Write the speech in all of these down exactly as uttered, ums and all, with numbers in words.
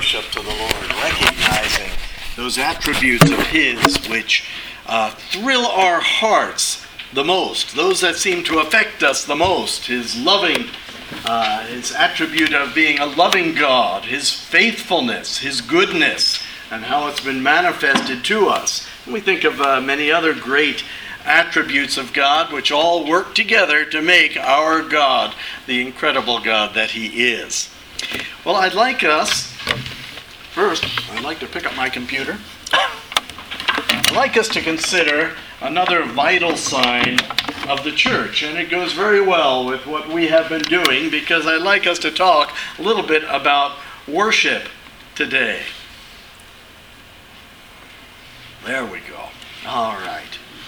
worship to the Lord, recognizing those attributes of His which uh, thrill our hearts the most, those that seem to affect us the most. His loving, uh, His attribute of being a loving God, His faithfulness, His goodness, and how it's been manifested to us. And we think of uh, many other great attributes of God which all work together to make our God the incredible God that He is. Well, I'd like us, first, I'd like to pick up my computer. I'd like us to consider another vital sign of the church, and it goes very well with what we have been doing, because I'd like us to talk a little bit about worship today. There we go. All right.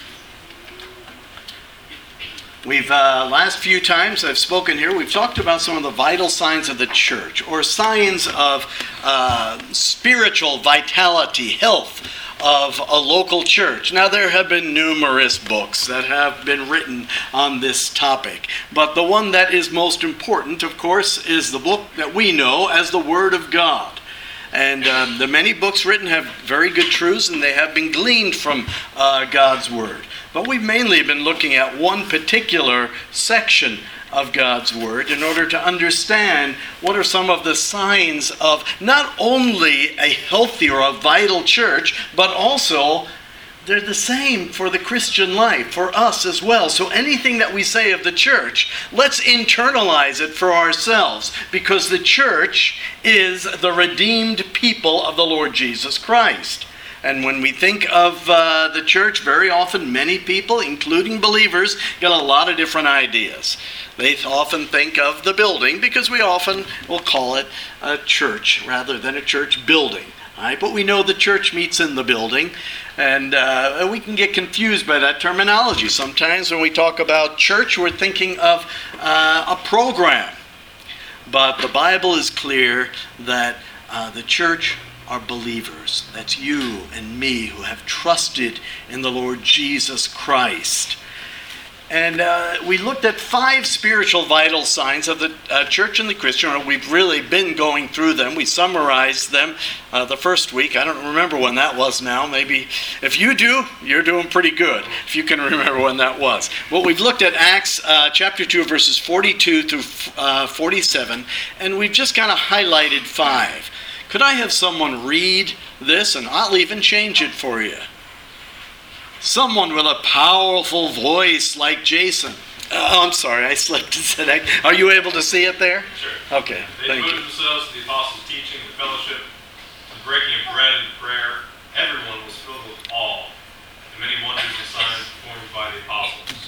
We've, uh, last few times I've spoken here, we've talked about some of the vital signs of the church, or signs of uh, spiritual vitality, health of a local church. Now, there have been numerous books that have been written on this topic, but the one that is most important, of course, is the book that we know as the Word of God. And um, the many books written have very good truths, and they have been gleaned from uh, God's Word. But we've mainly been looking at one particular section of God's Word in order to understand what are some of the signs of not only a healthy or a vital church, but also they're the same for the Christian life, for us as well. So anything that we say of the church, let's internalize it for ourselves, because the church is the redeemed people of the Lord Jesus Christ. And when we think of uh, the church, very often many people, including believers, get a lot of different ideas. They often think of the building, because we often will call it a church rather than a church building. Right? But we know the church meets in the building, and uh, we can get confused by that terminology. Sometimes when we talk about church, we're thinking of uh, a program. But the Bible is clear that uh, the church are believers. That's you and me who have trusted in the Lord Jesus Christ. And uh, we looked at five spiritual vital signs of the uh, church and the Christian, or we've really been going through them. We summarized them uh, the first week. I don't remember when that was now. Maybe if you do, you're doing pretty good, if you can remember when that was. Well, we've looked at Acts uh, chapter two, verses forty-two through uh, forty-seven, and we've just kind of highlighted five. Could I have someone read this, and I'll even change it for you? Someone with a powerful voice like Jason. Oh, I'm sorry, I slipped and said, are you able to see it there? Sure. Okay, they thank you. They devoted themselves to the apostles' teaching, the fellowship, the breaking of bread and prayer. Everyone was filled with awe, and many wonders and signs performed by the apostles.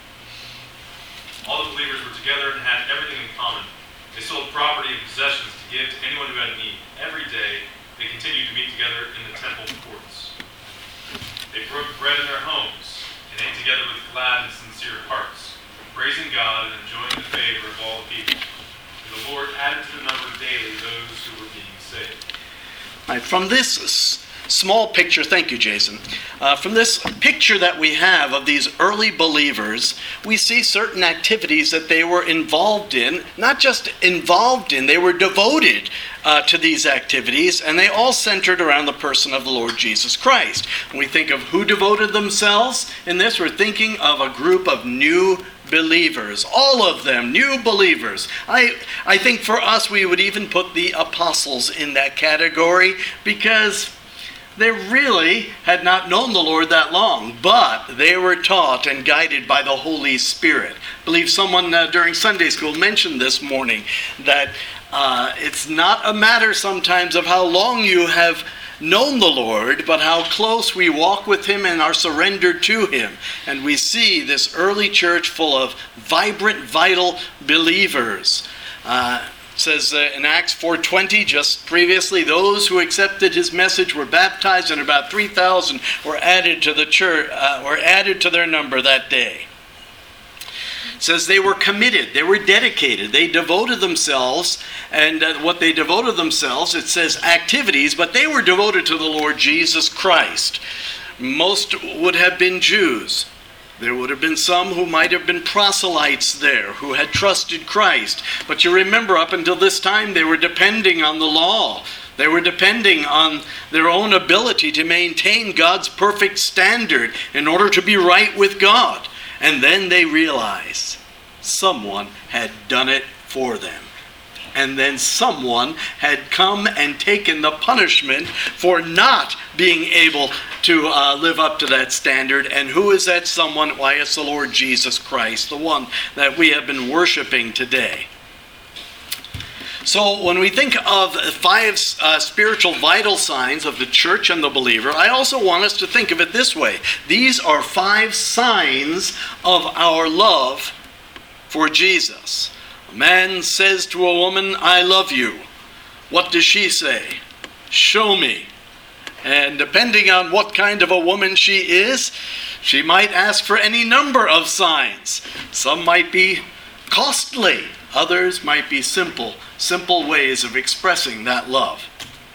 All the believers were together and had everything in common. They sold property and possessions to give to anyone who had need. Every day, they continued to meet together in the temple courts. They broke bread in their homes and ate together with glad and sincere hearts, praising God and enjoying the favor of all the people. And the Lord added to the number daily those who were being saved. All right, from this s- small picture, thank you, Jason. Uh, from this picture that we have of these early believers, we see certain activities that they were involved in. Not just involved in, they were devoted Uh, to these activities, and they all centered around the person of the Lord Jesus Christ. When we think of who devoted themselves in this, we're thinking of a group of new believers. All of them, new believers. I, I think for us, we would even put the apostles in that category, because they really had not known the Lord that long, but they were taught and guided by the Holy Spirit. I believe someone uh, during Sunday school mentioned this morning that Uh, it's not a matter sometimes of how long you have known the Lord, but how close we walk with Him and are surrendered to Him. And we see this early church full of vibrant, vital believers. Uh, it says uh, in Acts four twenty, just previously, those who accepted His message were baptized, and about three thousand were added to the church, uh, were added to their number that day. It says they were committed, they were dedicated, they devoted themselves, and uh, what they devoted themselves, it says activities, but they were devoted to the Lord Jesus Christ. Most would have been Jews. There would have been some who might have been proselytes there, who had trusted Christ. But you remember, up until this time, they were depending on the law. They were depending on their own ability to maintain God's perfect standard in order to be right with God. And then they realized someone had done it for them. And then someone had come and taken the punishment for not being able to uh, live up to that standard. And who is that someone? Why, it's the Lord Jesus Christ, the one that we have been worshiping today. So when we think of five uh, spiritual vital signs of the church and the believer, I also want us to think of it this way. These are five signs of our love for Jesus. A man says to a woman, I love you. What does she say? Show me. And depending on what kind of a woman she is, she might ask for any number of signs. Some might be costly. Others might be simple, simple ways of expressing that love.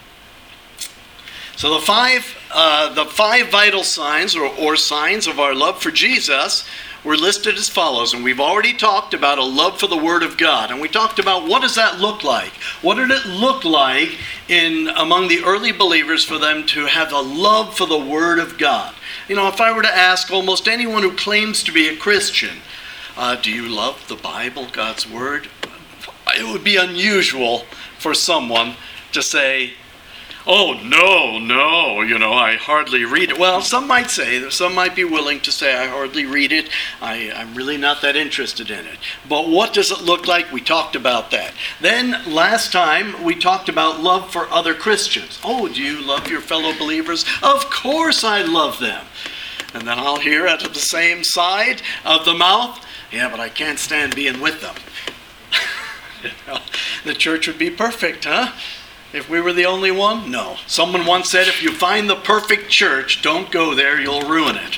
So the five, uh, the five vital signs or, or signs of our love for Jesus were listed as follows. And we've already talked about a love for the Word of God. And we talked about what does that look like? What did it look like in among the early believers for them to have a love for the Word of God? You know, if I were to ask almost anyone who claims to be a Christian, Uh, do you love the Bible, God's Word? It would be unusual for someone to say, oh, no, no, you know, I hardly read it. Well, some might say, some might be willing to say, I hardly read it. I, I'm really not that interested in it. But what does it look like? We talked about that. Then last time we talked about love for other Christians. Oh, do you love your fellow believers? Of course I love them. And then I'll hear out of the same side of the mouth, yeah, but I can't stand being with them. You know, the church would be perfect, huh? If we were the only one? No. Someone once said, if you find the perfect church, don't go there, you'll ruin it.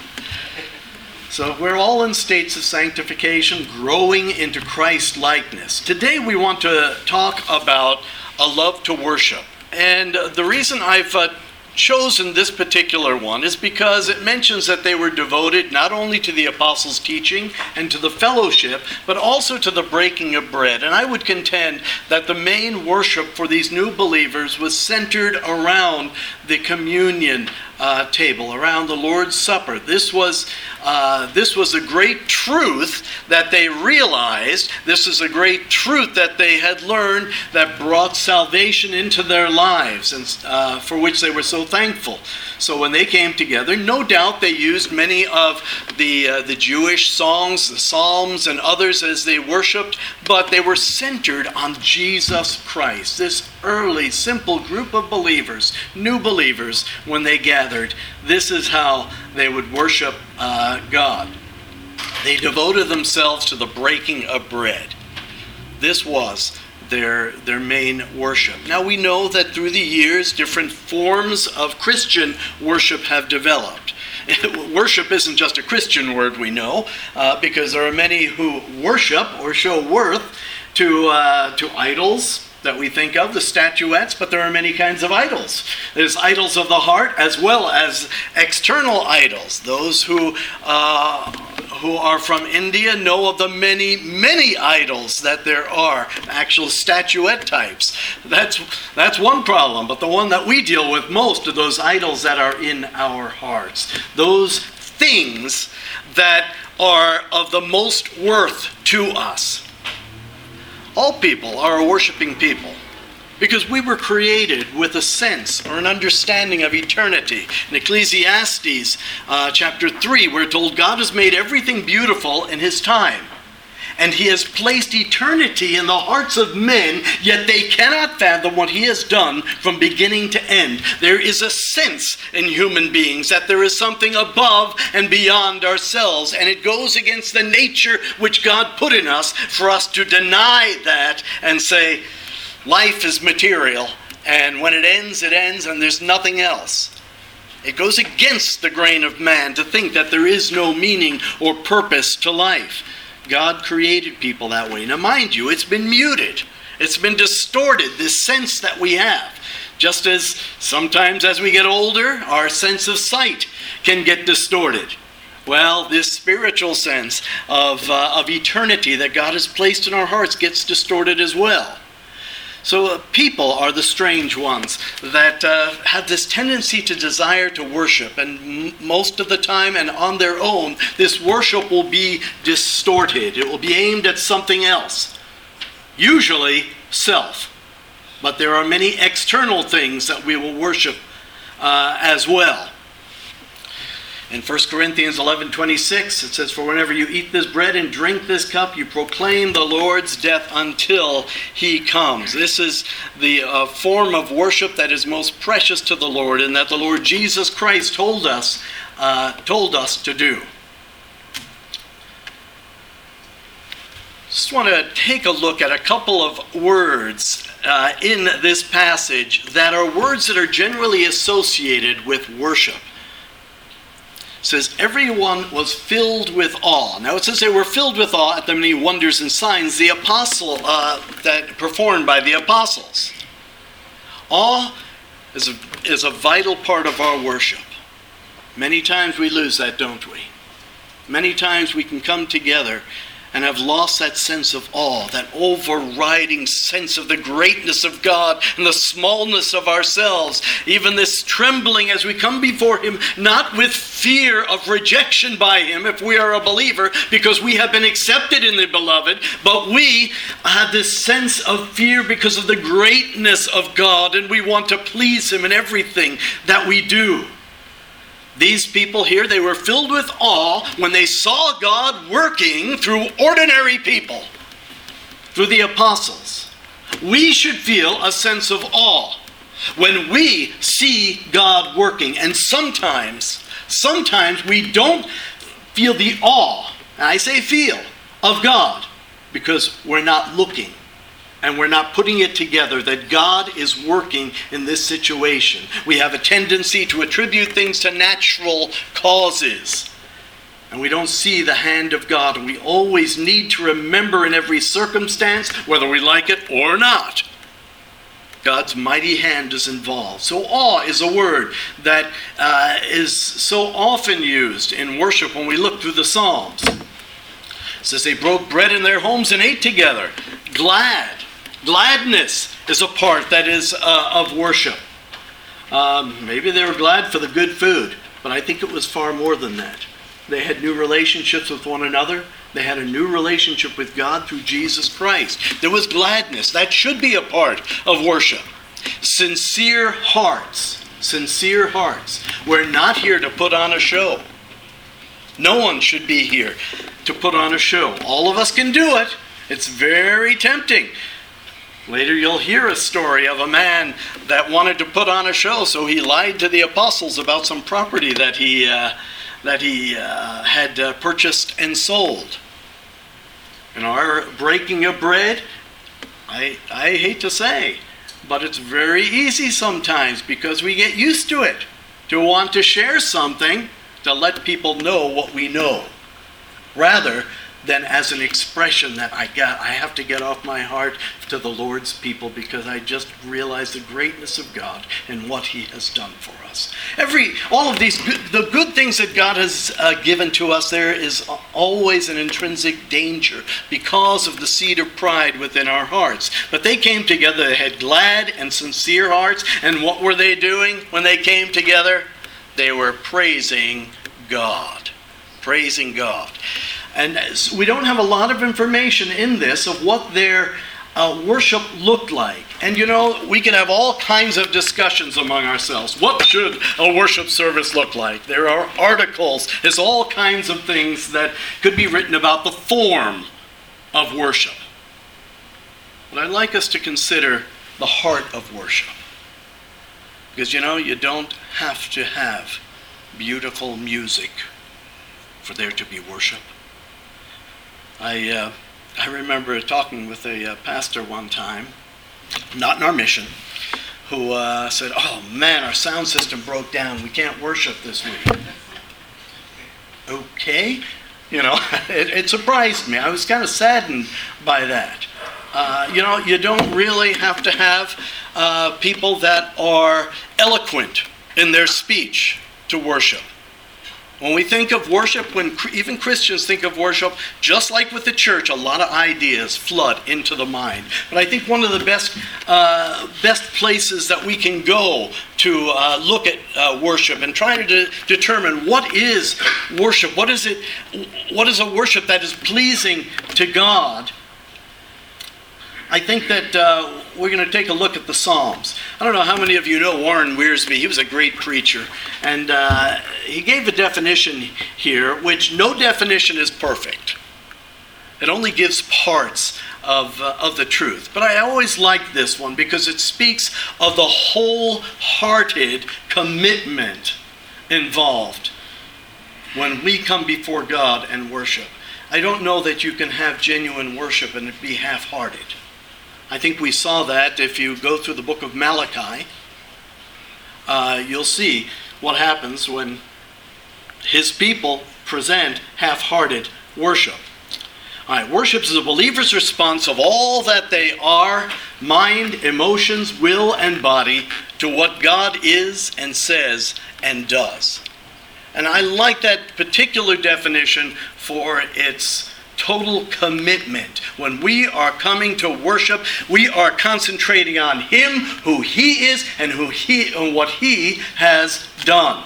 So we're all in states of sanctification, growing into Christ-likeness. Today we want to talk about a love to worship. And the reason I've uh, chosen this particular one is because it mentions that they were devoted not only to the apostles' teaching and to the fellowship, but also to the breaking of bread. And I would contend that the main worship for these new believers was centered around the communion uh, table, around the Lord's Supper. This was uh, this was a great truth that they realized. This is a great truth that they had learned that brought salvation into their lives, and uh, for which they were so thankful. So when they came together, no doubt they used many of the uh, the Jewish songs, the Psalms, and others as they worshipped, but they were centered on Jesus Christ. This early, simple group of believers, new believers, when they gathered, this is how they would worship uh, God. They devoted themselves to the breaking of bread. This was their, their main worship. Now we know that through the years, different forms of Christian worship have developed. Worship isn't just a Christian word, we know, uh, because there are many who worship or show worth to uh, to idols that we think of, the statuettes, but there are many kinds of idols. There's idols of the heart as well as external idols. Those who uh, who are from India know of the many, many idols that there are, actual statuette types. That's, that's one problem, but the one that we deal with most are those idols that are in our hearts. Those things that are of the most worth to us. All people are a worshiping people because we were created with a sense or an understanding of eternity. In Ecclesiastes uh, chapter three, we're told God has made everything beautiful in His time. And He has placed eternity in the hearts of men, yet they cannot fathom what He has done from beginning to end. There is a sense in human beings that there is something above and beyond ourselves, and it goes against the nature which God put in us for us to deny that and say, life is material, and when it ends, it ends, and there's nothing else. It goes against the grain of man to think that there is no meaning or purpose to life. God created people that way. Now, mind you, it's been muted. It's been distorted, this sense that we have. Just as sometimes as we get older, our sense of sight can get distorted. Well, this spiritual sense of, uh, of eternity that God has placed in our hearts gets distorted as well. So uh, people are the strange ones that uh, have this tendency to desire to worship. And m- most of the time and on their own, this worship will be distorted. It will be aimed at something else. Usually self. But there are many external things that we will worship uh, as well. In First Corinthians eleven twenty-six, it says, "For whenever you eat this bread and drink this cup, you proclaim the Lord's death until he comes." This is the uh, form of worship that is most precious to the Lord and that the Lord Jesus Christ told us, uh, told us to do. Just want to take a look at a couple of words uh, in this passage that are words that are generally associated with worship. It says, everyone was filled with awe. Now it says they were filled with awe at the many wonders and signs the apostle uh, that performed by the apostles. Awe is a, is a vital part of our worship. Many times we lose that, don't we? Many times we can come together and have lost that sense of awe, that overriding sense of the greatness of God and the smallness of ourselves. Even this trembling as we come before him, not with fear of rejection by him if we are a believer, because we have been accepted in the beloved, but we have this sense of fear because of the greatness of God, and we want to please him in everything that we do. These people here, they were filled with awe when they saw God working through ordinary people, through the apostles. We should feel a sense of awe when we see God working. And sometimes, sometimes we don't feel the awe, and I say feel, of God because we're not looking. And we're not putting it together that God is working in this situation. We have a tendency to attribute things to natural causes. And we don't see the hand of God. And we always need to remember in every circumstance, whether we like it or not, God's mighty hand is involved. So awe is a word that uh, is so often used in worship when we look through the Psalms. It says they broke bread in their homes and ate together. Glad. Gladness is a part that is uh, of worship. Um, maybe they were glad for the good food, but I think it was far more than that. They had new relationships with one another. They had a new relationship with God through Jesus Christ. There was gladness. That should be a part of worship. Sincere hearts. Sincere hearts. We're not here to put on a show. No one should be here to put on a show. All of us can do it. It's very tempting. Later you'll hear a story of a man that wanted to put on a show, so he lied to the apostles about some property that he uh, that he uh, had uh, purchased and sold. In our breaking of bread, I I hate to say, but it's very easy sometimes because we get used to it, to want to share something, to let people know what we know, rather than as an expression that I got, I have to get off my heart to the Lord's people because I just realize the greatness of God and what he has done for us. Every, all of these, good, the good things that God has uh, given to us, there is always an intrinsic danger because of the seed of pride within our hearts. But they came together, they had glad and sincere hearts, and what were they doing when they came together? They were praising God. Praising God. And we don't have a lot of information in this of what their uh, worship looked like. And you know, we can have all kinds of discussions among ourselves. What should a worship service look like? There are articles, there's all kinds of things that could be written about the form of worship. But I'd like us to consider the heart of worship. Because you know, you don't have to have beautiful music for there to be worship. I uh, I remember talking with a uh, pastor one time, not in our mission, who uh, said, "Oh man, our sound system broke down. We can't worship this week." Okay, you know, it, it surprised me. I was kind of saddened by that. Uh, you know, you don't really have to have uh, people that are eloquent in their speech to worship. When we think of worship, when even Christians think of worship, just like with the church, a lot of ideas flood into the mind. But I think one of the best uh, best places that we can go to uh, look at uh, worship and try to de- determine what is worship, what is it, what is a worship that is pleasing to God. I think that uh, we're going to take a look at the Psalms. I don't know how many of you know Warren Wiersbe. He was a great preacher. And uh, he gave a definition here, which no definition is perfect. It only gives parts of, uh, of the truth. But I always like this one because it speaks of the wholehearted commitment involved when we come before God and worship. I don't know that you can have genuine worship and be half-hearted. I think we saw that if you go through the book of Malachi. Uh, you'll see what happens when his people present half-hearted worship. All right, worship is a believer's response of all that they are, mind, emotions, will, and body, to what God is and says and does. And I like that particular definition for its total commitment. When we are coming to worship, we are concentrating on Him, who He is, and who He and what He has done.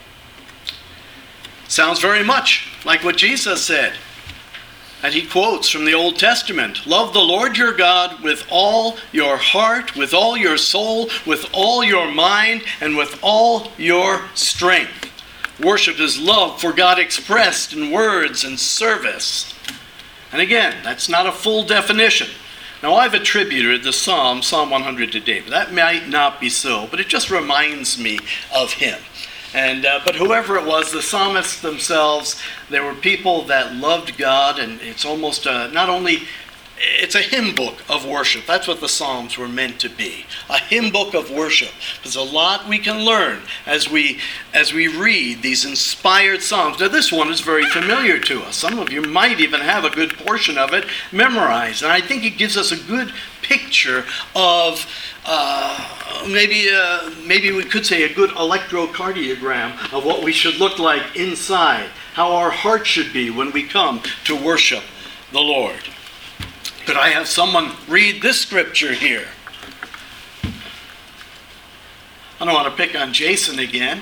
Sounds very much like what Jesus said. And He quotes from the Old Testament, "Love the Lord your God with all your heart, with all your soul, with all your mind, and with all your strength." Worship is love for God expressed in words and service. And again, that's not a full definition. Now, I've attributed the Psalm, Psalm one hundred, to David. That might not be so, but it just reminds me of him. And uh, but whoever it was, the psalmists themselves, they were people that loved God, and it's almost uh, not only, it's a hymn book of worship. That's what the Psalms were meant to be, a hymn book of worship. There's a lot we can learn as we as we read these inspired Psalms. Now, this one is very familiar to us. Some of you might even have a good portion of it memorized, and I think it gives us a good picture of uh, maybe uh, maybe we could say a good electrocardiogram of what we should look like inside, how our heart should be when we come to worship the Lord. Could I have someone read this scripture here? I don't want to pick on Jason again.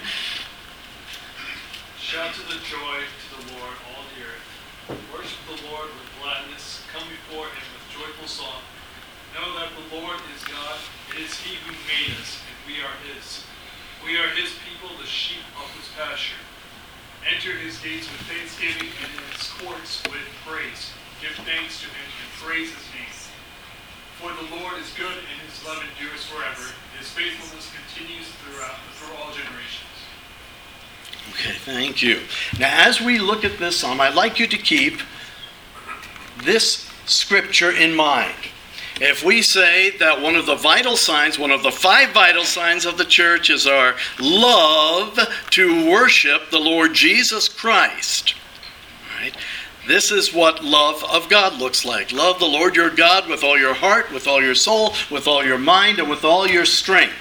Shout to the joy to the Lord, all the earth. Worship the Lord with gladness. Come before Him with joyful song. Know that the Lord is God. It is He who made us, and we are His. We are His people, the sheep of His pasture. Enter His gates with thanksgiving and His courts with praise. Give thanks to Him and praise His name. For the Lord is good and His love endures forever. His faithfulness continues throughout through all generations. Okay, thank you. Now, as we look at this psalm, I'd like you to keep this scripture in mind. If we say that one of the vital signs, one of the five vital signs of the church is our love to worship the Lord Jesus Christ, right? This is what love of God looks like. Love the Lord your God with all your heart, with all your soul, with all your mind, and with all your strength.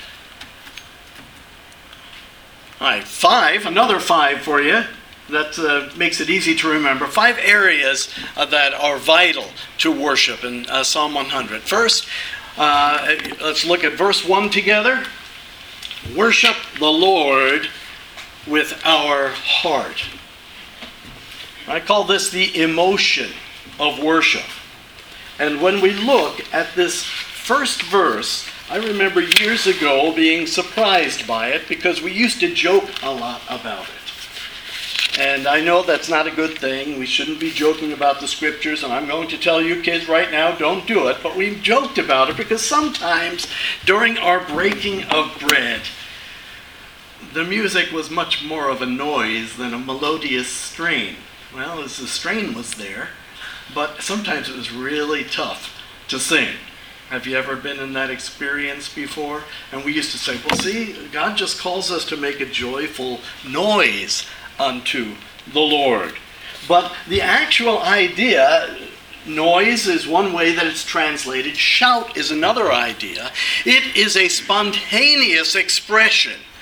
All right, five, another five for you. That uh, makes it easy to remember. Five areas uh, that are vital to worship in uh, Psalm one hundred. First, uh, let's look at verse one together. Worship the Lord with our heart. I call this the emotion of worship. And when we look at this first verse, I remember years ago being surprised by it because we used to joke a lot about it. And I know that's not a good thing. We shouldn't be joking about the scriptures, and I'm going to tell you kids right now, don't do it. But we joked about it because sometimes during our breaking of bread, the music was much more of a noise than a melodious strain. Well, as the strain was there, but sometimes it was really tough to sing. Have you ever been in that experience before? And we used to say, well, see, God just calls us to make a joyful noise unto the Lord. But the actual idea, noise is one way that it's translated. Shout is another idea. It is a spontaneous expression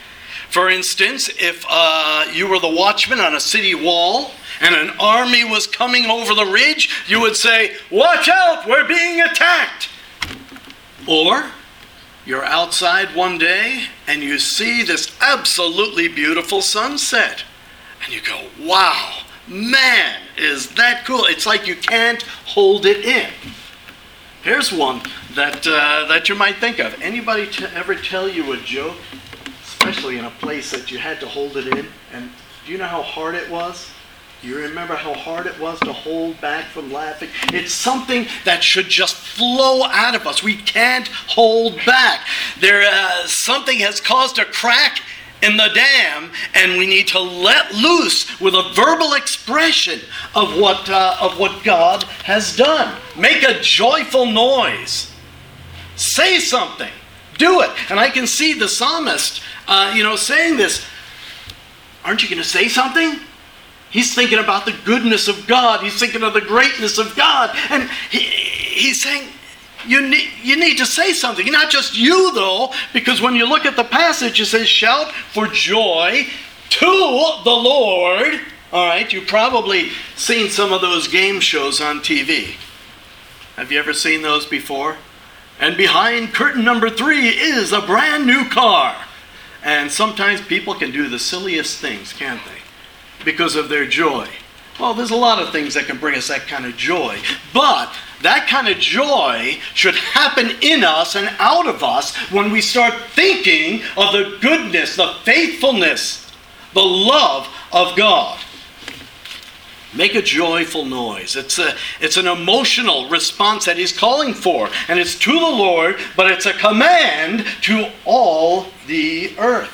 For instance, if uh, you were the watchman on a city wall and an army was coming over the ridge, you would say, "Watch out, we're being attacked." Or you're outside one day and you see this absolutely beautiful sunset. And you go, "Wow, man, is that cool." It's like you can't hold it in. Here's one that uh, that you might think of. Anybody t- ever tell you a joke, especially in a place that you had to hold it in? And do you know how hard it was? Do you remember how hard it was to hold back from laughing? It's something that should just flow out of us. We can't hold back. There, uh, something has caused a crack in the dam, and we need to let loose with a verbal expression of what uh, of what God has done. Make a joyful noise. Say something. Do it. And I can see the psalmist, uh, you know, saying this. Aren't you going to say something? He's thinking about the goodness of God. He's thinking of the greatness of God, and he, he's saying, You need, you need to say something. Not just you, though, because when you look at the passage, it says, "Shout for joy to the Lord." All right, you've probably seen some of those game shows on T V. Have you ever seen those before? And behind curtain number three is a brand new car. And sometimes people can do the silliest things, can't they? Because of their joy. Well, there's a lot of things that can bring us that kind of joy. But that kind of joy should happen in us and out of us when we start thinking of the goodness, the faithfulness, the love of God. Make a joyful noise. It's a, it's an emotional response that he's calling for. And it's to the Lord, but it's a command to all the earth.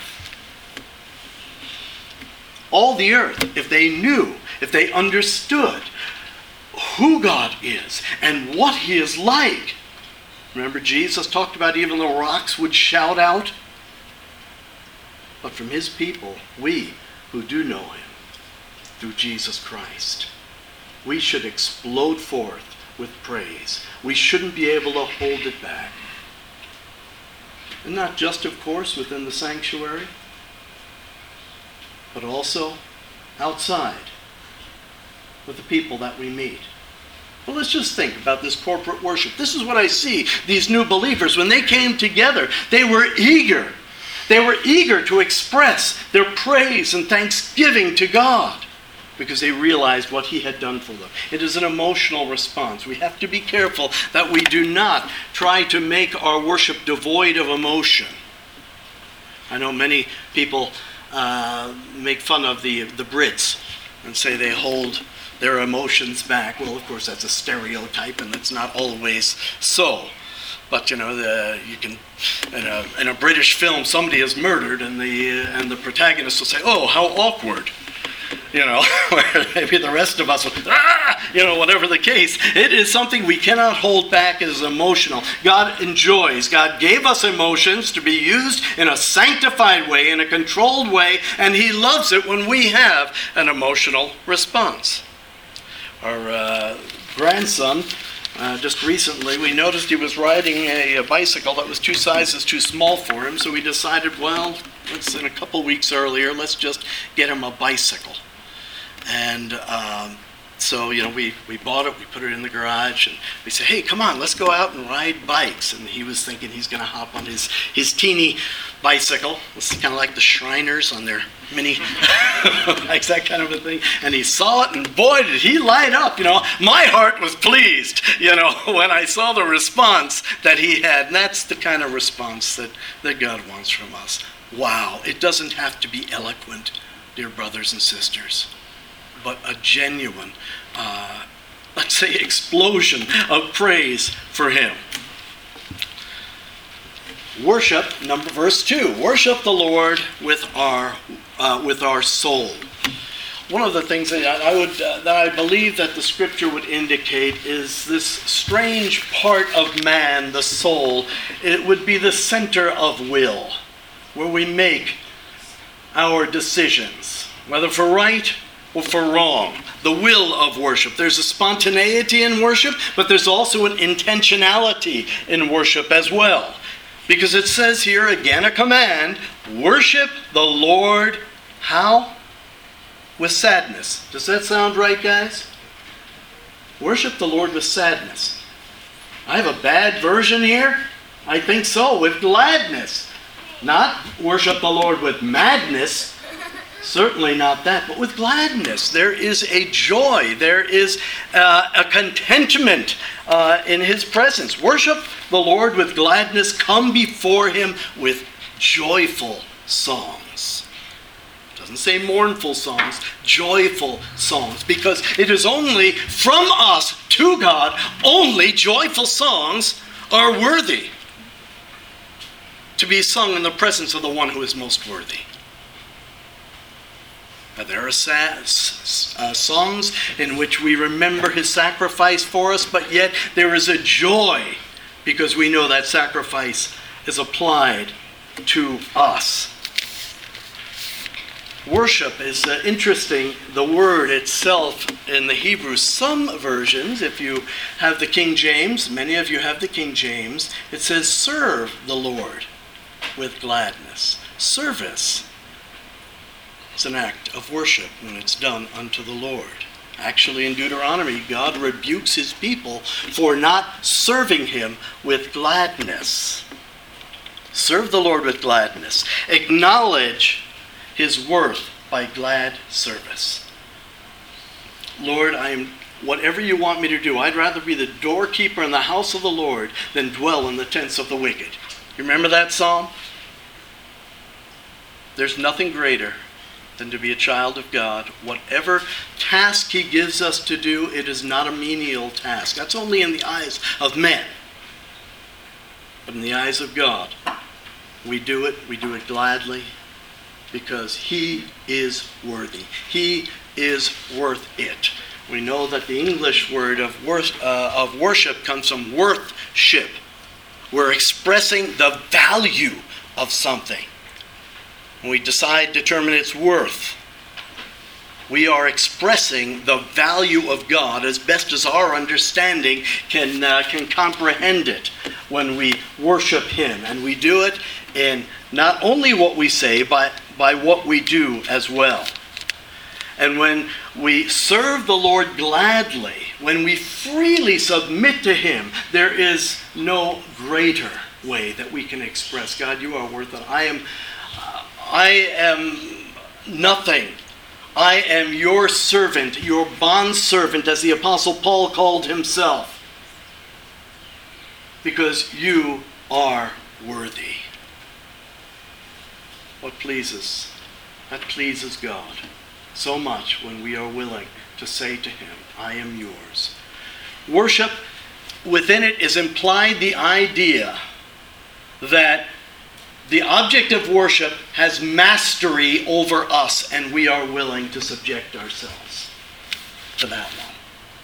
All the earth, if they knew, if they understood who God is and what he is like. Remember, Jesus talked about even the rocks would shout out. But from his people, we who do know him, through Jesus Christ, we should explode forth with praise. We shouldn't be able to hold it back. And not just, of course, within the sanctuary, but also outside with the people that we meet. Well, let's just think about this corporate worship. This is what I see, these new believers. When they came together, they were eager. They were eager to express their praise and thanksgiving to God because they realized what he had done for them. It is an emotional response. We have to be careful that we do not try to make our worship devoid of emotion. I know many people uh, make fun of the, the Brits and say they hold their emotions back. Well, of course, that's a stereotype, and that's not always so. But you know, the, you can in a in a British film, somebody is murdered, and the uh, and the protagonist will say, "Oh, how awkward," you know, where maybe the rest of us will, ah! you know, whatever the case. It is something we cannot hold back as emotional. God enjoys. God gave us emotions to be used in a sanctified way, in a controlled way, and he loves it when we have an emotional response. Our uh, grandson, uh, just recently, we noticed he was riding a, a bicycle that was two sizes too small for him, so we decided, well, let's, in a couple weeks earlier, let's just get him a bicycle. And um, so, you know, we, we bought it, we put it in the garage, and we said, hey, come on, let's go out and ride bikes. And he was thinking he's going to hop on his, his teeny bicycle. It's kind of like the Shriners on their mini bikes, that kind of a thing. And he saw it, and boy, did he light up. You know, my heart was pleased, you know, when I saw the response that he had. And that's the kind of response that, that God wants from us. Wow, it doesn't have to be eloquent, dear brothers and sisters, but a genuine, uh, let's say, explosion of praise for him. Worship, number verse two. Worship the Lord with our uh, with our soul. One of the things that I would uh, that I believe that the Scripture would indicate is this strange part of man, the soul. It would be the center of will, where we make our decisions, whether for right or for wrong. The will of worship. There's a spontaneity in worship, but there's also an intentionality in worship as well. Because it says here again a command, worship the Lord, how? With sadness. Does that sound right, guys? Worship the Lord with sadness. I have a bad version here? I think so, with gladness. Not worship the Lord with madness. Certainly not that, but with gladness. There is a joy. There is uh, a contentment uh, in His presence. Worship the Lord with gladness. Come before Him with joyful songs. It doesn't say mournful songs, joyful songs. Because it is only from us to God, only joyful songs are worthy to be sung in the presence of the one who is most worthy. Now, there are sad, uh, songs in which we remember His sacrifice for us, but yet there is a joy because we know that sacrifice is applied to us. Worship is uh, interesting. The word itself in the Hebrew, some versions, if you have the King James, many of you have the King James, it says serve the Lord with gladness. Service is an act of worship when it's done unto the Lord. Actually, in Deuteronomy, God rebukes His people for not serving Him with gladness. Serve the Lord with gladness. Acknowledge His worth by glad service. Lord, I am whatever you want me to do. I'd rather be the doorkeeper in the house of the Lord than dwell in the tents of the wicked. You remember that psalm? There's nothing greater than to be a child of God. Whatever task He gives us to do, it is not a menial task. That's only in the eyes of men. But in the eyes of God, we do it, we do it gladly, because He is worthy. He is worth it. We know that the English word of, worth, uh, of worship comes from worthship. We're expressing the value of something. When we decide, determine its worth, we are expressing the value of God as best as our understanding can, uh, can comprehend it when we worship Him. And we do it in not only what we say, but by what we do as well. And when we serve the Lord gladly, when we freely submit to Him, there is no greater way that we can express, God, you are worth it. I am, uh, I am nothing. I am your servant, your bondservant, as the Apostle Paul called himself, because you are worthy. What pleases? That pleases God so much when we are willing to say to Him, I am yours. Worship, within it is implied the idea that the object of worship has mastery over us, and we are willing to subject ourselves to that one.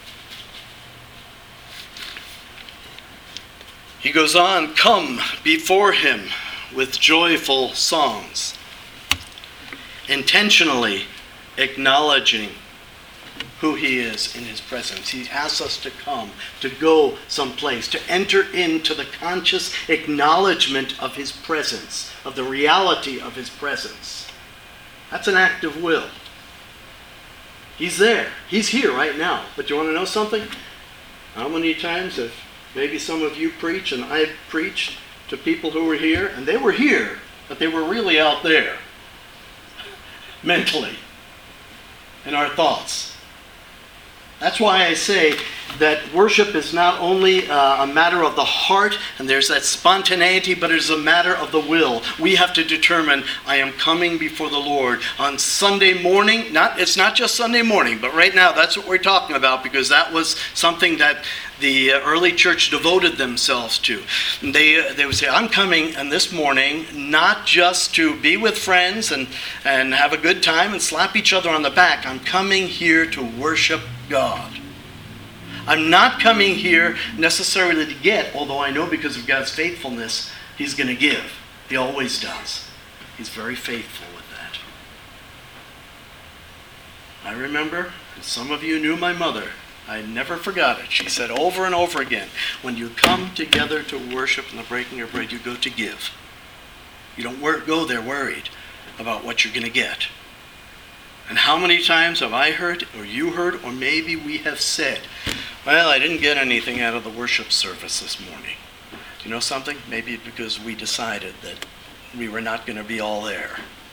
He goes on, come before Him with joyful songs, intentionally acknowledging who He is in His presence. He asks us to come, to go someplace, to enter into the conscious acknowledgement of His presence, of the reality of His presence. That's an act of will. He's there. He's here right now. But you want to know something? How many times have maybe some of you preach and I've preached to people who were here, and they were here, but they were really out there, mentally, in our thoughts. That's why I say that worship is not only uh, a matter of the heart, and there's that spontaneity, but it is a matter of the will. We have to determine, I am coming before the Lord on Sunday morning. Not, it's not just Sunday morning, but right now that's what we're talking about, because that was something that the early church devoted themselves to. They, they would say, I'm coming and this morning not just to be with friends and, and have a good time and slap each other on the back. I'm coming here to worship God. I'm not coming here necessarily to get, although I know because of God's faithfulness, He's going to give. He always does. He's very faithful with that. I remember, and some of you knew my mother, I never forgot it. She said over and over again, when you come together to worship in the breaking of bread, you go to give. You don't wor- go there worried about what you're going to get. And how many times have I heard, or you heard, or maybe we have said, well, I didn't get anything out of the worship service this morning. Do you know something? Maybe because we decided that we were not going to be all there.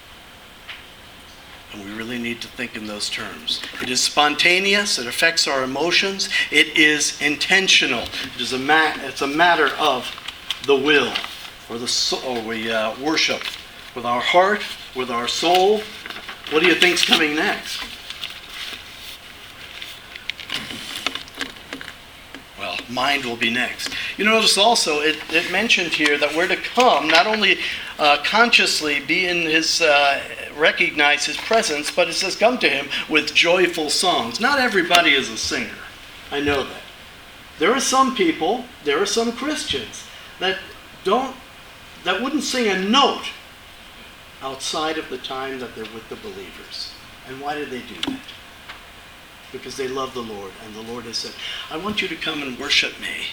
And we really need to think in those terms. It is spontaneous. It affects our emotions. It is intentional. It is a ma- It's a matter of the will, or the soul. Or we uh, worship with our heart, with our soul. What do you think's coming next? Well, mind will be next. You notice also it, it mentioned here that we're to come, not only uh, consciously be in his, uh, recognize his presence, but it says come to him with joyful songs. Not everybody is a singer. I know that. There are some people, there are some Christians that don't, that wouldn't sing a note outside of the time that they're with the believers. And why do they do that? Because they love the Lord, and the Lord has said, I want you to come and worship me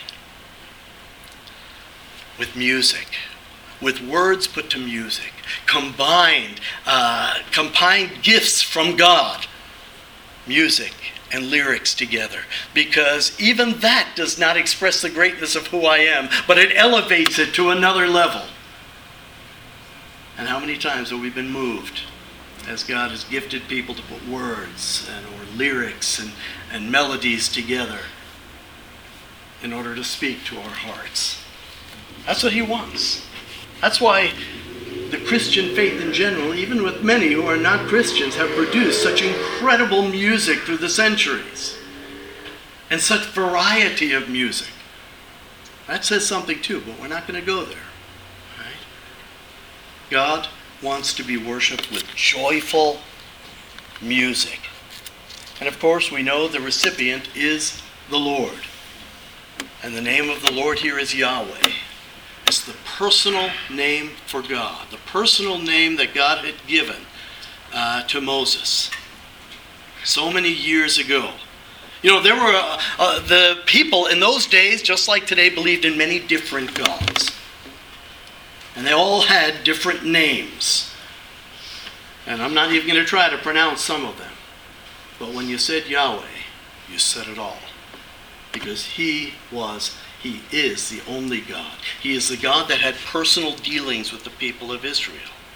with music, with words put to music, combined, uh, combined gifts from God, music and lyrics together, because even that does not express the greatness of who I am, but it elevates it to another level. And how many times have we been moved as God has gifted people to put words and or lyrics and, and melodies together in order to speak to our hearts? That's what he wants. That's why the Christian faith in general, even with many who are not Christians, have produced such incredible music through the centuries and such variety of music. That says something too, but we're not going to go there. Right? God wants to be worshipped with joyful music. And of course, we know the recipient is the Lord. And the name of the Lord here is Yahweh. It's the personal name for God, the personal name that God had given uh, to Moses so many years ago. You know, there were uh, uh, the people in those days, just like today, believed in many different gods. And they all had different names. And I'm not even going to try to pronounce some of them. But when you said Yahweh, you said it all. Because he was, he is the only God. He is the God that had personal dealings with the people of Israel.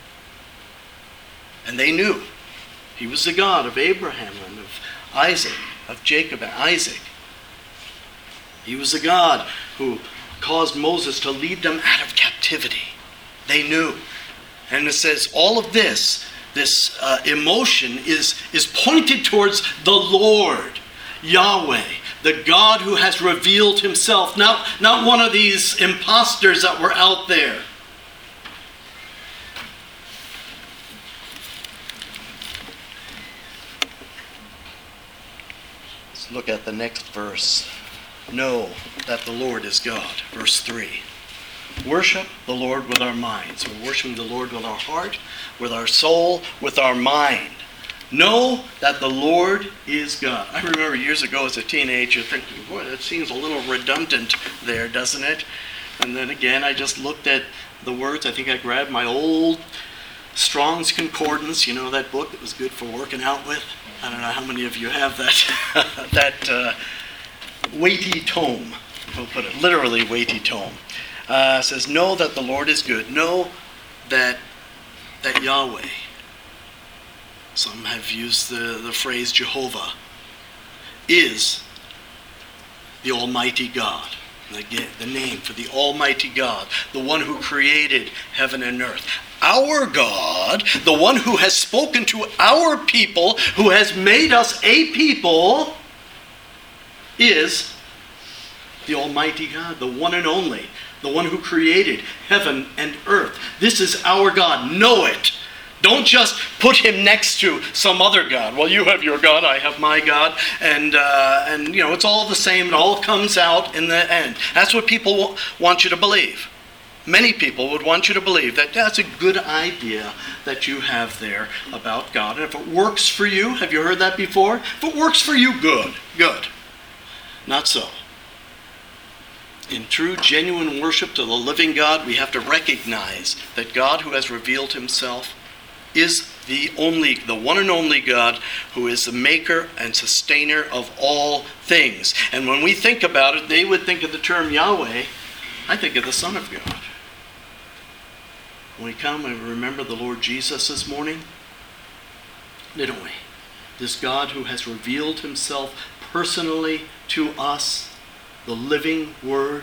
And they knew he was the God of Abraham and of Isaac, of Jacob and Isaac. He was the God who caused Moses to lead them out of captivity. They knew. And it says all of this, this uh, emotion is, is pointed towards the Lord, Yahweh, the God who has revealed himself, not, not one of these imposters that were out there. Let's look at the next verse. Know that the Lord is God. Verse three. Worship the Lord with our minds. We're worshiping the Lord with our heart, with our soul, with our mind. Know that the Lord is God. I remember years ago as a teenager thinking, boy, that seems a little redundant there, doesn't it? And then again, I just looked at the words. I think I grabbed my old Strong's Concordance, you know, that book that was good for working out with. I don't know how many of you have that, that uh, weighty tome. We'll put it literally weighty tome. Uh, says, know that the Lord is good. Know that that Yahweh, some have used the, the phrase Jehovah, is the Almighty God. Again, the name for the Almighty God, the one who created heaven and earth. Our God, the one who has spoken to our people, who has made us a people, is the Almighty God, the one and only, the one who created heaven and earth. This is our God. Know it. Don't just put him next to some other God. Well, you have your God, I have my God, and uh, and you know it's all the same. It all comes out in the end. That's what people want you to believe. Many people would want you to believe that that's a good idea that you have there about God. And if it works for you, have you heard that before? If it works for you, good, good. Not so. In true, genuine worship to the living God, we have to recognize that God who has revealed himself is the only, the one and only God who is the maker and sustainer of all things. And when we think about it, they would think of the term Yahweh. I think of the Son of God. When we come and remember the Lord Jesus this morning, didn't we? This God who has revealed himself personally to us, the living Word,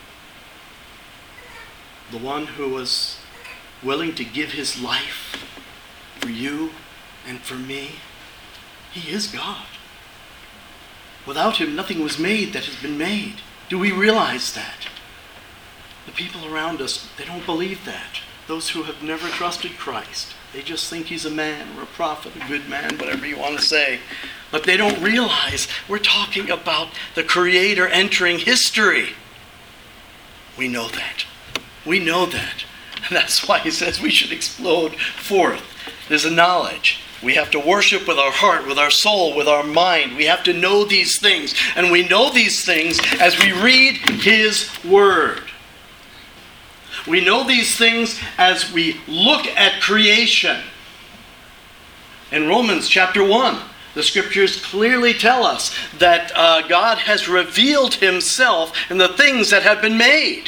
the one who was willing to give his life for you and for me. He is God. Without him, nothing was made that has been made. Do we realize that? The people around us, they don't believe that. Those who have never trusted Christ, they just think he's a man or a prophet, a good man, whatever you want to say. But they don't realize we're talking about the Creator entering history. We know that. We know that. And that's why he says we should explode forth. There's a knowledge. We have to worship with our heart, with our soul, with our mind. We have to know these things. And we know these things as we read his Word. We know these things as we look at creation. In Romans chapter one, the scriptures clearly tell us that uh, God has revealed himself in the things that have been made.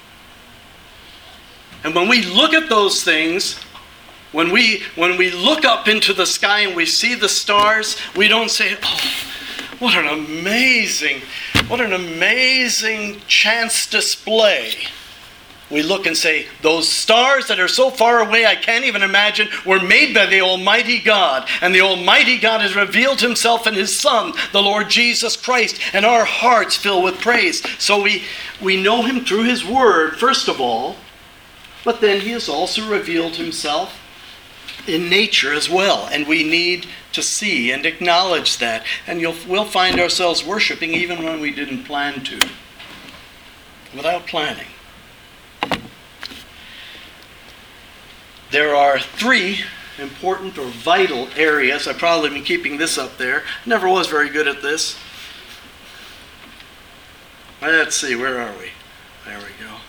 And when we look at those things, when we when we look up into the sky and we see the stars, we don't say, "Oh, what an amazing, what an amazing chance display." We look and say, those stars that are so far away I can't even imagine were made by the Almighty God. And the Almighty God has revealed himself in his Son, the Lord Jesus Christ. And our hearts fill with praise. So we, we know him through his Word, first of all. But then he has also revealed himself in nature as well. And we need to see and acknowledge that. And you'll, we'll find ourselves worshiping even when we didn't plan to. Without planning. There are three important or vital areas. I've probably been keeping this up there. Never was very good at this. Let's see, where are we? There we go.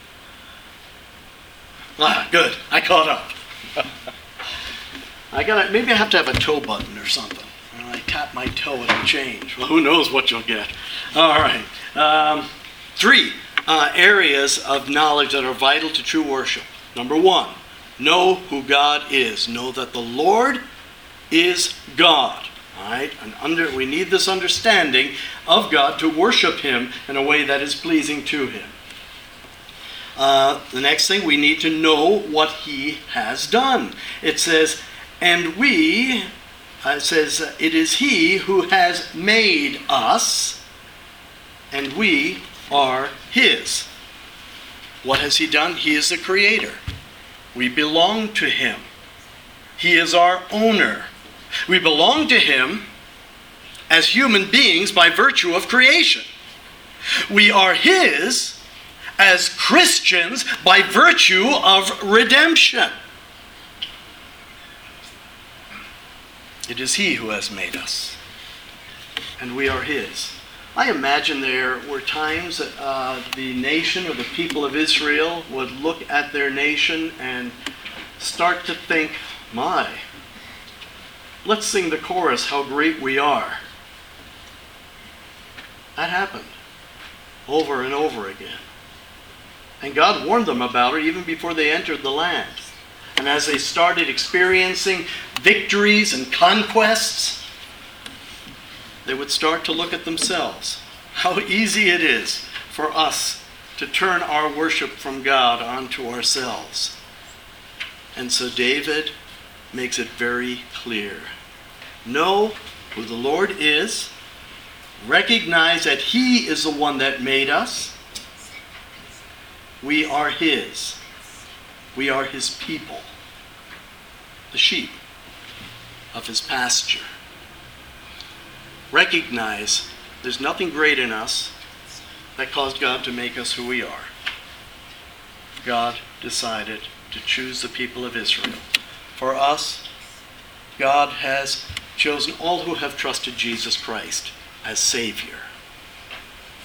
Ah, good. I caught up. I got maybe I have to have a toe button or something. When I tap my toe, it'll change. Well, who knows what you'll get. All right. Um, three uh, areas of knowledge that are vital to true worship. Number one. Know who God is. Know that the Lord is God. All right? And under, we need this understanding of God to worship him in a way that is pleasing to him. Uh, the next thing, we need to know what he has done. It says, and we, uh, it says, it is he who has made us, and we are his. What has he done? He is the creator. We belong to him. He is our owner. We belong to him as human beings by virtue of creation. We are his as Christians by virtue of redemption. It is he who has made us, and we are his. I imagine there were times that uh, the nation or the people of Israel would look at their nation and start to think, my, let's sing the chorus, how great we are. That happened over and over again. And God warned them about it even before they entered the land. And as they started experiencing victories and conquests, they would start to look at themselves. How easy it is for us to turn our worship from God onto ourselves. And so David makes it very clear. Know who the Lord is. Recognize that he is the one that made us. We are his. We are his people. The sheep of his pasture. Recognize there's nothing great in us that caused God to make us who we are. God decided to choose the people of Israel. For us, God has chosen all who have trusted Jesus Christ as Savior.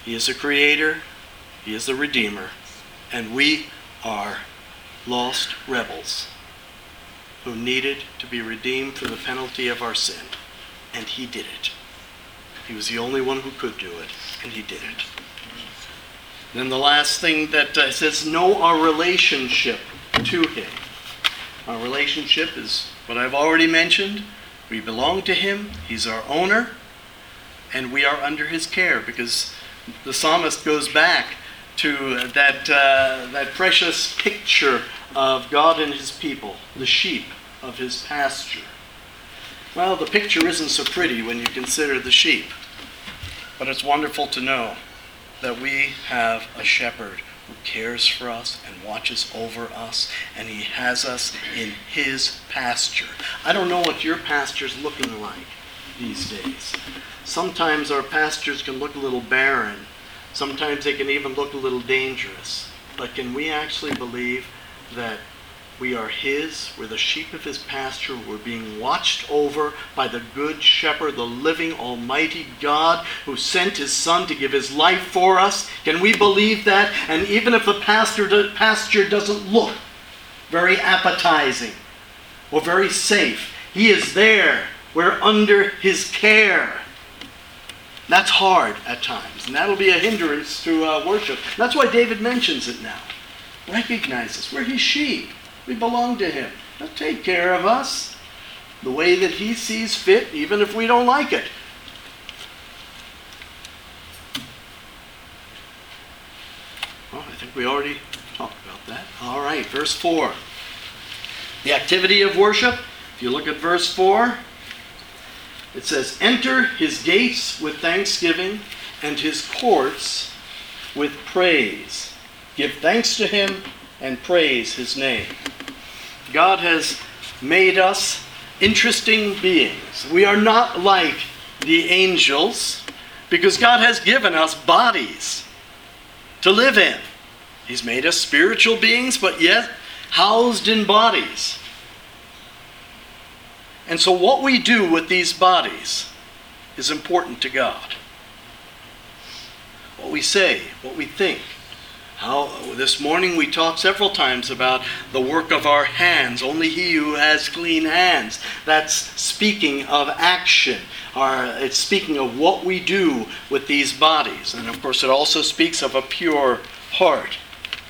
He is the creator. He is the redeemer. And we are lost rebels who needed to be redeemed from the penalty of our sin. And he did it. He was the only one who could do it, and he did it. Then the last thing that uh, says, know our relationship to him. Our relationship is what I've already mentioned. We belong to him. He's our owner, and we are under his care, because the psalmist goes back to that, uh, that precious picture of God and his people, the sheep of his pasture. Well, the picture isn't so pretty when you consider the sheep, but it's wonderful to know that we have a shepherd who cares for us and watches over us, and he has us in his pasture. I don't know what your pasture's looking like these days. Sometimes our pastures can look a little barren. Sometimes they can even look a little dangerous. But can we actually believe that we are his, we're the sheep of his pasture, we're being watched over by the good shepherd, the living almighty God who sent his son to give his life for us? Can we believe that? And even if the pasture, pasture doesn't look very appetizing or very safe, he is there. We're under his care. That's hard at times, and that'll be a hindrance to uh, worship. That's why David mentions it now. Recognize us. We're his sheep. We belong to him. He'll take care of us the way that he sees fit, even if we don't like it. Well, I think we already talked about that. All right, verse four. The activity of worship. If you look at verse four, it says, enter his gates with thanksgiving and his courts with praise. Give thanks to him and praise his name. God has made us interesting beings. We are not like the angels because God has given us bodies to live in. He's made us spiritual beings, but yet housed in bodies. And so what we do with these bodies is important to God. What we say, what we think. How this morning we talked several times about the work of our hands. Only he who has clean hands. That's speaking of action. Our, it's speaking of what we do with these bodies. And of course it also speaks of a pure heart.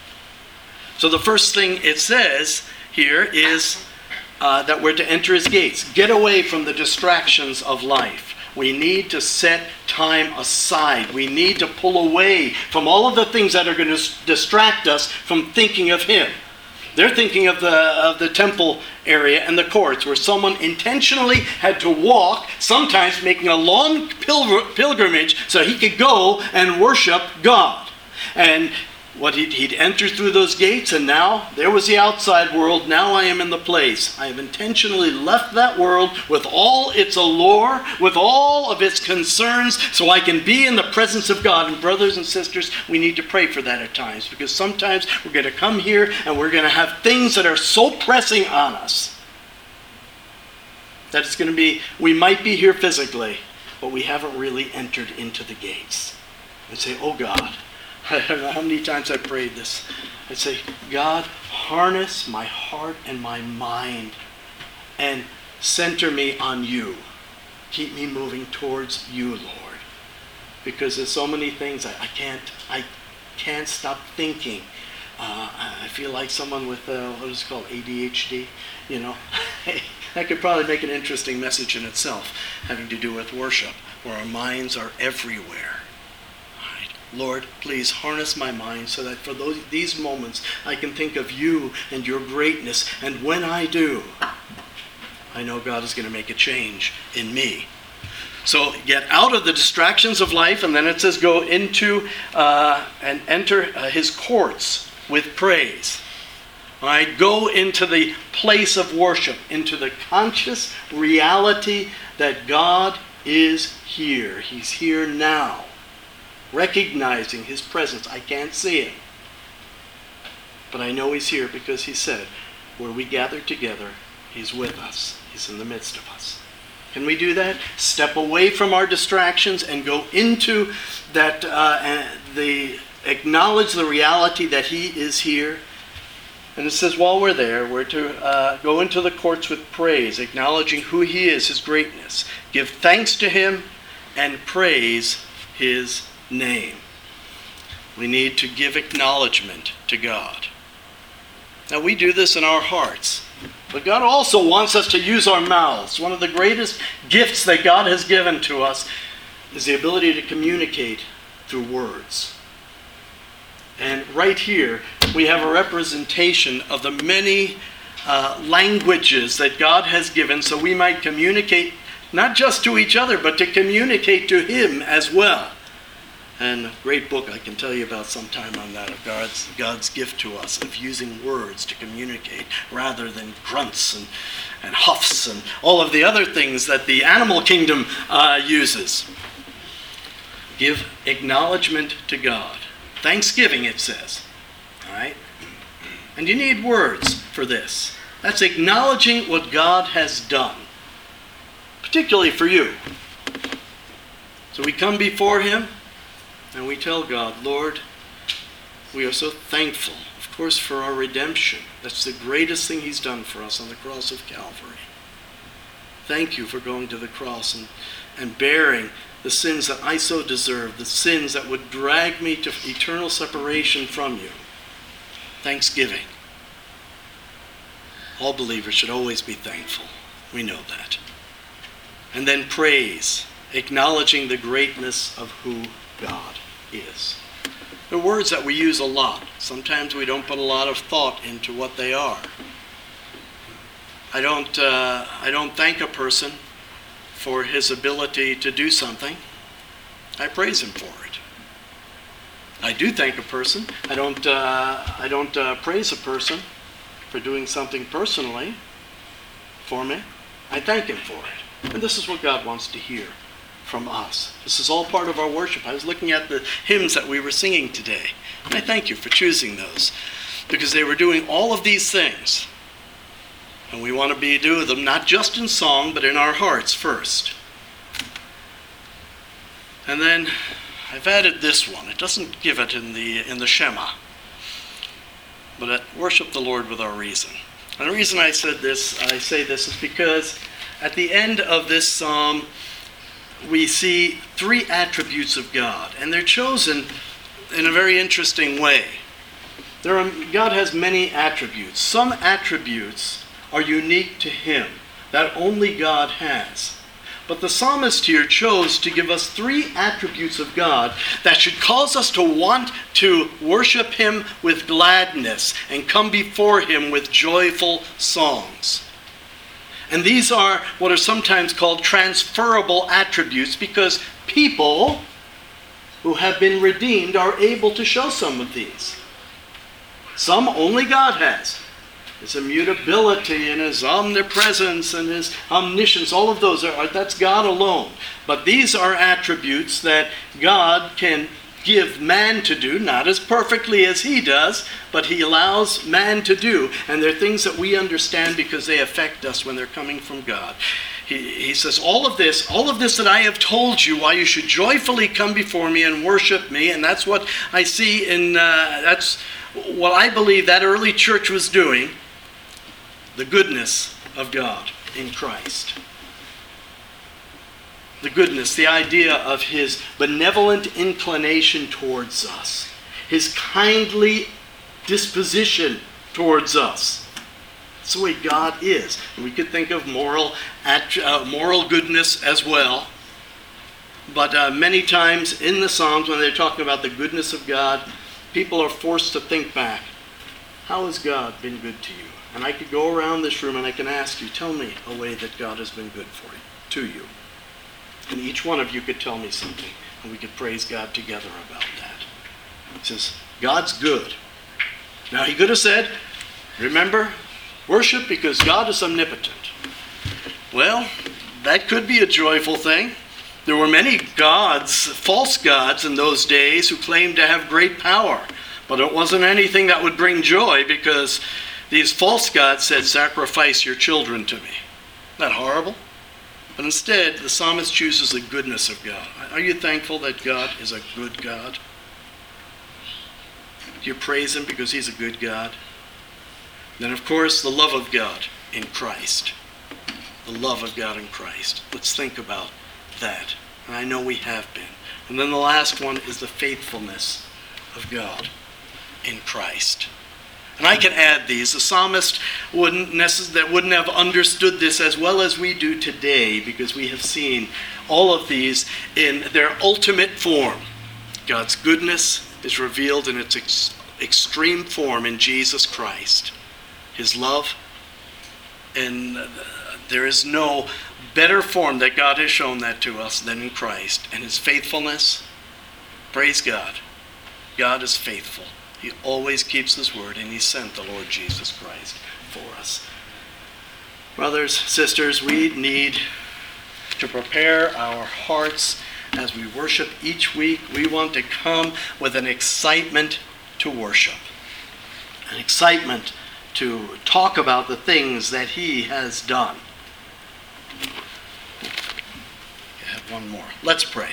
So the first thing it says here is uh, that we're to enter his gates. Get away from the distractions of life. We need to set time aside. We need to pull away from all of the things that are going to distract us from thinking of him. They're thinking of the of the temple area and the courts where someone intentionally had to walk, sometimes making a long pilgr- pilgrimage so he could go and worship God. And what he'd, he'd enter through those gates, and now there was the outside world. Now I am in the place. I have intentionally left that world with all its allure, with all of its concerns, so I can be in the presence of God. And brothers and sisters, we need to pray for that at times, because sometimes we're going to come here and we're going to have things that are so pressing on us that it's going to be, we might be here physically, but we haven't really entered into the gates. And say, oh God, I don't know how many times I prayed this. I'd say, God, harness my heart and my mind and center me on you. Keep me moving towards you, Lord. Because there's so many things I, I can't I can't stop thinking. Uh, I feel like someone with, uh, what is it called, A D H D? You know, that could probably make an interesting message in itself, having to do with worship, where our minds are everywhere. Lord, please harness my mind so that for those, these moments I can think of you and your greatness. And when I do, I know God is going to make a change in me. So get out of the distractions of life, and then it says go into uh, and enter uh, his courts with praise. All right, go into the place of worship, into the conscious reality that God is here. He's here now. Recognizing his presence. I can't see him, but I know he's here because he said, where we gather together, he's with us. He's in the midst of us. Can we do that? Step away from our distractions and go into that, uh, and the acknowledge the reality that he is here. And it says while we're there, we're to uh, go into the courts with praise, acknowledging who he is, his greatness. Give thanks to him and praise his name. We need to give acknowledgement to God. Now we do this in our hearts. But God also wants us to use our mouths. One of the greatest gifts that God has given to us is the ability to communicate through words. And right here, we have a representation of the many uh, languages that God has given so we might communicate not just to each other, but to communicate to him as well. And a great book I can tell you about sometime on that, of God's, God's gift to us of using words to communicate rather than grunts and, and huffs and all of the other things that the animal kingdom uh, uses. Give acknowledgement to God. Thanksgiving, it says. All right? And you need words for this. That's acknowledging what God has done, particularly for you. So we come before him, and we tell God, Lord, we are so thankful, of course, for our redemption. That's the greatest thing he's done for us on the cross of Calvary. Thank you for going to the cross and, and bearing the sins that I so deserve, the sins that would drag me to eternal separation from you. Thanksgiving. All believers should always be thankful. We know that. And then praise, acknowledging the greatness of who God is. They're words that we use a lot. Sometimes we don't put a lot of thought into what they are. I don't, uh, I don't thank a person for his ability to do something. I praise him for it. I do thank a person. I don't, uh, I don't uh, praise a person for doing something personally for me. I thank him for it. And this is what God wants to hear from us. This is all part of our worship. I was looking at the hymns that we were singing today, and I thank you for choosing those, because they were doing all of these things. And we want to be do them not just in song, but in our hearts first. And then I've added this one. It doesn't give it in the in the Shema, but at worship the Lord with our reason. And the reason I said this, I say this, is because at the end of this psalm, we see three attributes of God, and they're chosen in a very interesting way. There are, God has many attributes. Some attributes are unique to him, that only God has. But the psalmist here chose to give us three attributes of God that should cause us to want to worship him with gladness and come before him with joyful songs. And these are what are sometimes called transferable attributes, because people who have been redeemed are able to show some of these. Some only God has. His immutability and his omnipresence and his omniscience, all of those are, that's God alone. But these are attributes that God can give man to do, not as perfectly as he does, but he allows man to do. And they're things that we understand because they affect us when they're coming from God. He, he says, all of this, all of this that I have told you, why you should joyfully come before me and worship me. And that's what I see in, uh, that's what I believe that early church was doing. The goodness of God in Christ. The goodness, the idea of his benevolent inclination towards us. His kindly disposition towards us. That's the way God is. And we could think of moral, uh, moral goodness as well. But uh, many times in the Psalms, when they're talking about the goodness of God, people are forced to think back. How has God been good to you? And I could go around this room and I can ask you, tell me a way that God has been good for you, to you. And each one of you could tell me something, and we could praise God together about that. It says, God's good. Now he could have said, remember, worship because God is omnipotent. Well, that could be a joyful thing. There were many gods, false gods in those days, who claimed to have great power. But it wasn't anything that would bring joy, because these false gods said, sacrifice your children to me. Isn't that horrible? But instead, the psalmist chooses the goodness of God. Are you thankful that God is a good God? Do you praise him because he's a good God? Then, of course, the love of God in Christ. The love of God in Christ. Let's think about that. And I know we have been. And then the last one is the faithfulness of God in Christ. And I can add these. The psalmist wouldn't necess- that wouldn't have understood this as well as we do today, because we have seen all of these in their ultimate form. God's goodness is revealed in its ex- extreme form in Jesus Christ. His love, and uh, there is no better form that God has shown that to us than in Christ. And his faithfulness, praise God. God is faithful. He always keeps his word, and he sent the Lord Jesus Christ for us. Brothers, sisters, we need to prepare our hearts as we worship each week. We want to come with an excitement to worship, an excitement to talk about the things that he has done. I have one more. Let's pray.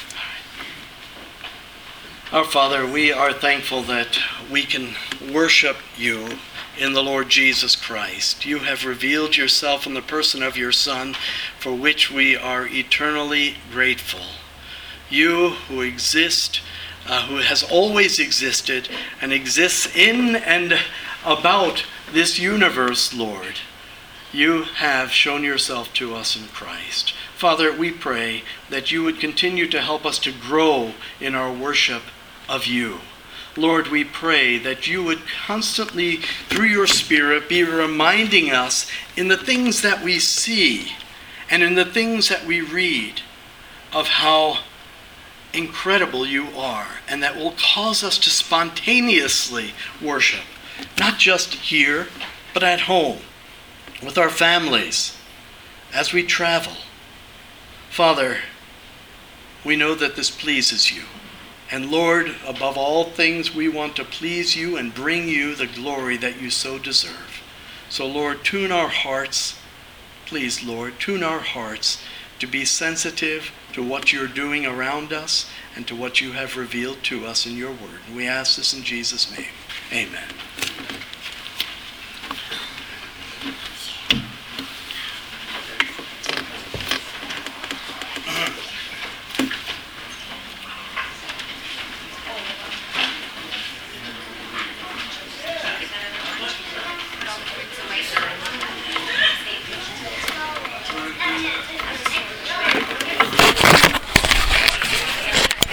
Our Father, we are thankful that we can worship you in the Lord Jesus Christ. You have revealed yourself in the person of your Son, for which we are eternally grateful. You who exist, uh, who has always existed and exists in and about this universe, Lord, you have shown yourself to us in Christ. Father, we pray that you would continue to help us to grow in our worship of you. Lord, we pray that you would constantly, through your Spirit, be reminding us in the things that we see and in the things that we read of how incredible you are, and that will cause us to spontaneously worship, not just here, but at home, with our families, as we travel. Father, we know that this pleases you. And Lord, above all things, we want to please you and bring you the glory that you so deserve. So Lord, tune our hearts, please Lord, tune our hearts to be sensitive to what you're doing around us and to what you have revealed to us in your word. And we ask this in Jesus' name. Amen.